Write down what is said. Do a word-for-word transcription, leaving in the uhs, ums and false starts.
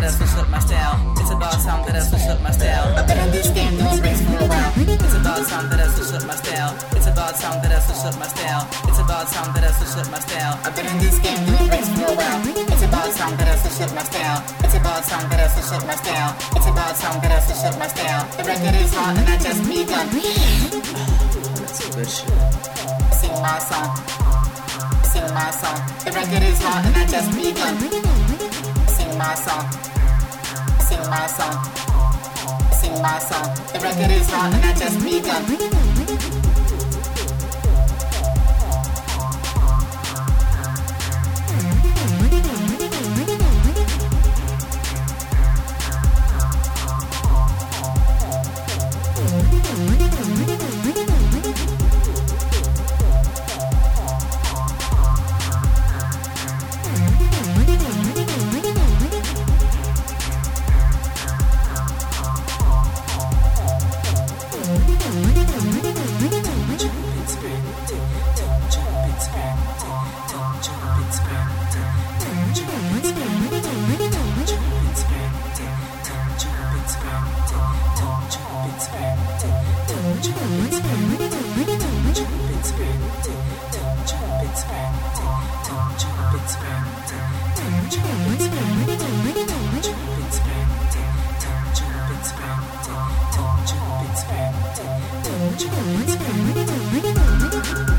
that's what shook my style. It's about time that that's what shook my style. I've been in this game doing race for a while. It's about time that that's what shook my style. It's about time that that's what shook my style. It's about time that that's what shook my style. I've been in this game doing race for a while. It's about time that that's what shook my style. It's about time that that's what shook my style. It's about time that that's what shook my style. The record is hot and I just begun. That's some good shit. Sing my song. Sing my song. The record is hot and I just begun. Sing my song. Sing my song. Sing my song. The record is hot and I just begun. Jump,